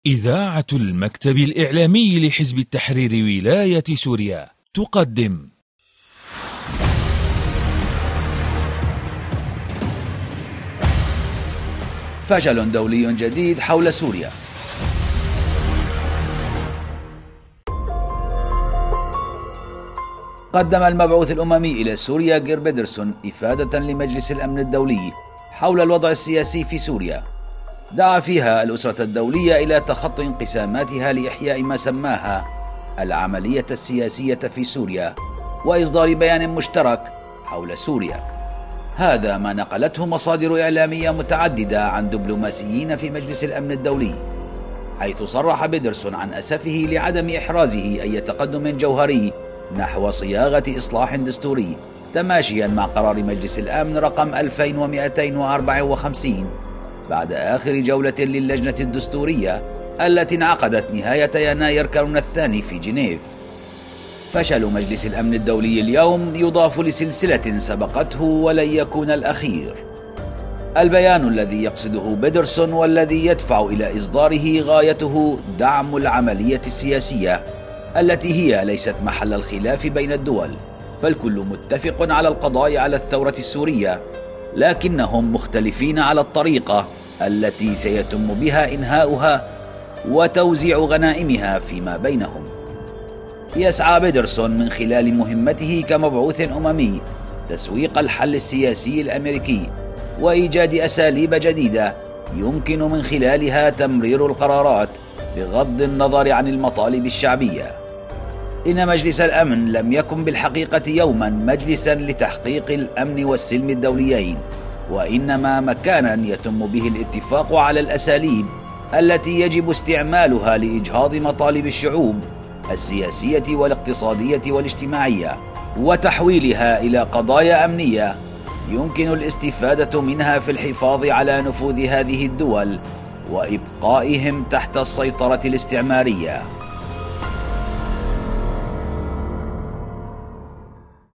إذاعة المكتب الإعلامي لحزب التحرير ولاية سوريا تقدم فشل دولي جديد حول سوريا. قدم المبعوث الأممي إلى سوريا جير بيدرسون إفادة لمجلس الأمن الدولي حول الوضع السياسي في سوريا، دعا فيها الأسرة الدولية إلى تخطي انقساماتها لإحياء ما سماها العملية السياسية في سوريا وإصدار بيان مشترك حول سوريا. هذا ما نقلته مصادر إعلامية متعددة عن دبلوماسيين في مجلس الأمن الدولي، حيث صرح بيدرسون عن أسفه لعدم إحرازه أي تقدم جوهري نحو صياغة إصلاح دستوري تماشيا مع قرار مجلس الأمن رقم 2254 بعد آخر جولة للجنة الدستورية التي انعقدت نهاية يناير كانون الثاني في جنيف. فشل مجلس الأمن الدولي اليوم يضاف لسلسلة سبقته ولن يكون الأخير. البيان الذي يقصده بيدرسون والذي يدفع إلى إصداره غايته دعم العملية السياسية التي هي ليست محل الخلاف بين الدول، فالكل متفق على القضاء على الثورة السورية، لكنهم مختلفين على الطريقة التي سيتم بها إنهاؤها وتوزيع غنائمها فيما بينهم. يسعى بيدرسون من خلال مهمته كمبعوث أممي تسويق الحل السياسي الأمريكي وإيجاد أساليب جديدة يمكن من خلالها تمرير القرارات بغض النظر عن المطالب الشعبية. إن مجلس الأمن لم يكن بالحقيقة يوما مجلسا لتحقيق الأمن والسلم الدوليين، وإنما مكانا يتم به الاتفاق على الأساليب التي يجب استعمالها لإجهاض مطالب الشعوب السياسية والاقتصادية والاجتماعية وتحويلها إلى قضايا أمنية يمكن الاستفادة منها في الحفاظ على نفوذ هذه الدول وإبقائهم تحت السيطرة الاستعمارية.